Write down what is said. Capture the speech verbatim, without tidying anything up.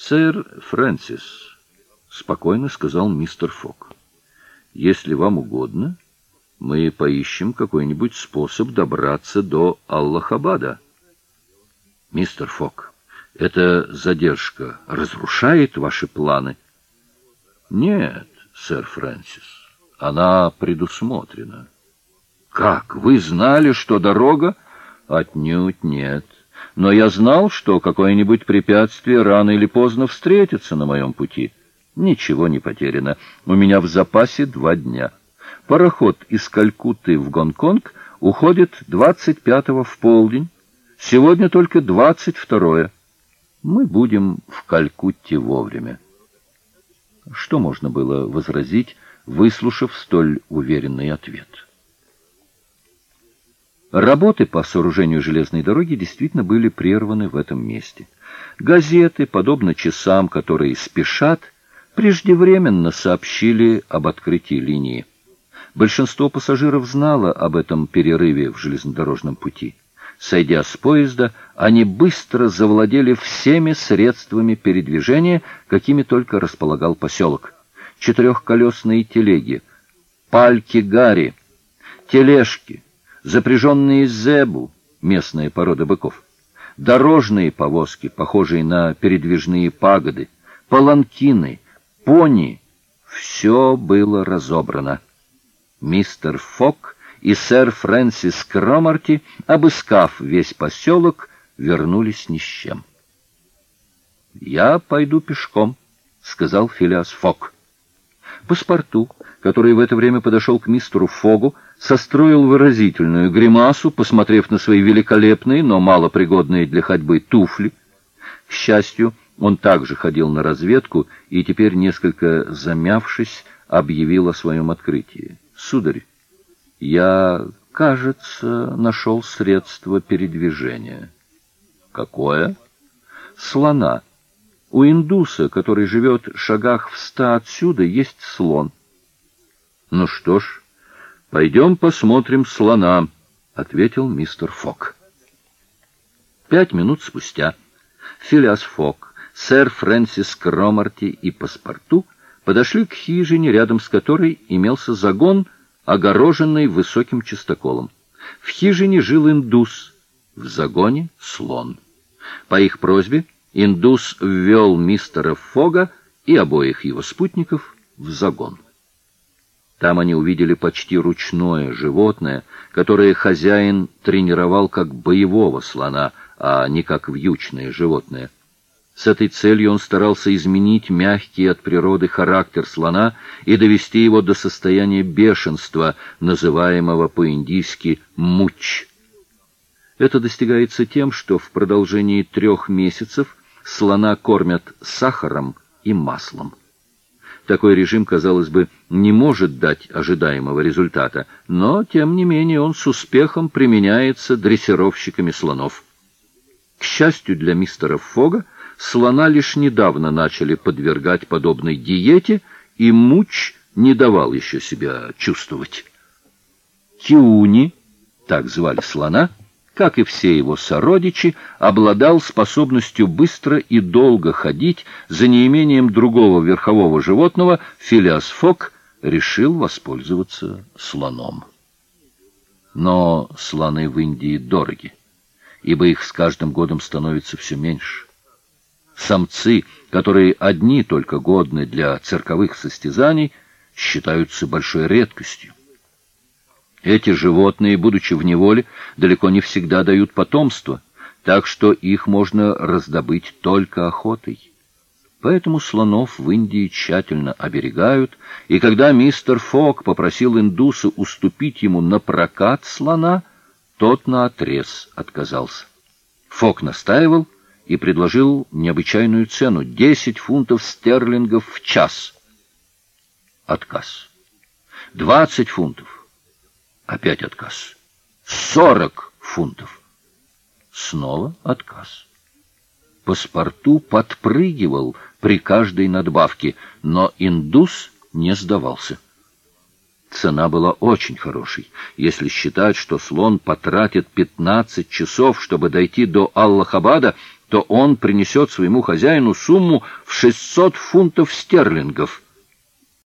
«Сэр Фрэнсис», — спокойно сказал мистер Фок, — «если вам угодно, мы поищем какой-нибудь способ добраться до Аллахабада». «Мистер Фок, эта задержка разрушает ваши планы?» «Нет, сэр Фрэнсис, она предусмотрена». «Как? Вы знали, что дорога?» «Отнюдь нет. Но я знал, что какое-нибудь препятствие рано или поздно встретится на моем пути. Ничего не потеряно. У меня в запасе два дня. Пароход из Калькутты в Гонконг уходит двадцать пятого в полдень. Сегодня только двадцать второе. Мы будем в Калькутте вовремя». Что можно было возразить, выслушав столь уверенный ответ? Работы по сооружению железной дороги действительно были прерваны в этом месте. Газеты, подобно часам, которые спешат, преждевременно сообщили об открытии линии. Большинство пассажиров знало об этом перерыве в железнодорожном пути. Сойдя с поезда, они быстро завладели всеми средствами передвижения, какими только располагал поселок. Четырехколесные телеги, пальки-гари, тележки, запряженные зебу, местная порода быков, дорожные повозки, похожие на передвижные пагоды, паланкины, пони — все было разобрано. Мистер Фок и сэр Фрэнсис Кромарти, обыскав весь поселок, вернулись ни с чем. «Я пойду пешком», — сказал Филиас Фок. Паспорту, который в это время подошел к мистеру Фогу, состроил выразительную гримасу, посмотрев на свои великолепные, но малопригодные для ходьбы туфли. К счастью, он также ходил на разведку и теперь, несколько замявшись, объявил о своем открытии. «Сударь, я, кажется, нашел средство передвижения». «Какое?» «Слона. У индуса, который живет в шагах в ста отсюда, есть слон». «Ну что ж, пойдем посмотрим слона», — ответил мистер Фок. Пять минут спустя Филиас Фок, сэр Фрэнсис Кромарти и паспорту подошли к хижине, рядом с которой имелся загон, огороженный высоким частоколом. В хижине жил индус, в загоне — слон. По их просьбе индус ввел мистера Фога и обоих его спутников в загон. Там они увидели почти ручное животное, которое хозяин тренировал как боевого слона, а не как вьючное животное. С этой целью он старался изменить мягкий от природы характер слона и довести его до состояния бешенства, называемого по-индийски «муч». Это достигается тем, что в продолжении трех месяцев слона кормят сахаром и маслом. Такой режим, казалось бы, не может дать ожидаемого результата, но, тем не менее, он с успехом применяется дрессировщиками слонов. К счастью для мистера Фога, слона лишь недавно начали подвергать подобной диете, и муч не давал еще себя чувствовать. Киуни, так звали слона, как и все его сородичи, обладал способностью быстро и долго ходить. За неимением другого верхового животного Филиас Фок решил воспользоваться слоном. Но слоны в Индии дороги, ибо их с каждым годом становится все меньше. Самцы, которые одни только годны для цирковых состязаний, считаются большой редкостью. Эти животные, будучи в неволе, далеко не всегда дают потомство, так что их можно раздобыть только охотой. Поэтому слонов в Индии тщательно оберегают, и когда мистер Фок попросил индуса уступить ему на прокат слона, тот наотрез отказался. Фок настаивал и предложил необычайную цену — десять фунтов стерлингов в час. Отказ. Двадцать фунтов. Опять отказ. Сорок фунтов. Снова отказ. Паспорту подпрыгивал при каждой надбавке, но индус не сдавался. Цена была очень хорошей, если считать, что слон потратит пятнадцать часов, чтобы дойти до Аллахабада, то он принесет своему хозяину сумму в шестьсот фунтов стерлингов,